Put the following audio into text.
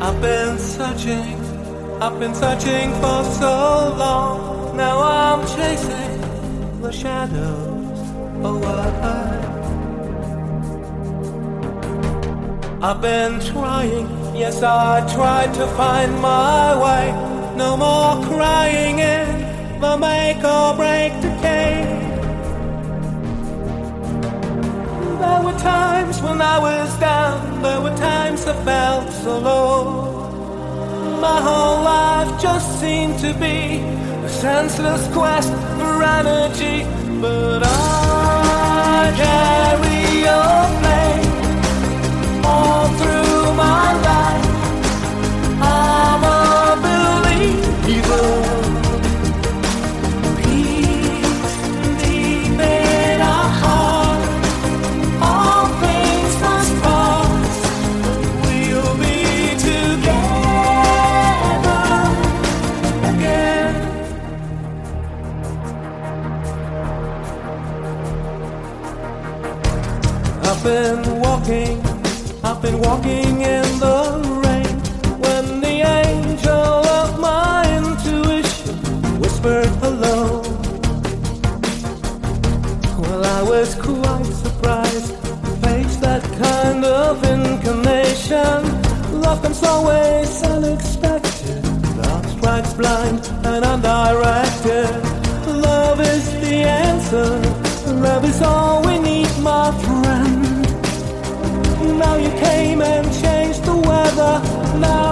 I've been searching for so long. Now I'm chasing the shadows away. I've been trying, yes I tried to find my way. No more crying in the make or break decay. There were times when I was down, there were times I felt so low. My whole life just seemed to be a senseless quest for energy. But I carry your flame all through my life. I'm a believer. Peace deep in our heart. All things must pass. We'll be together again. I've been walking in the rain when the angel of my intuition whispered hello. Well, I was quite surprised to face that kind of incarnation. Love comes always unexpected. Love strikes blind and undirected. Love is the answer. Love is all we need, my friend. Now you came and changed the weather. Now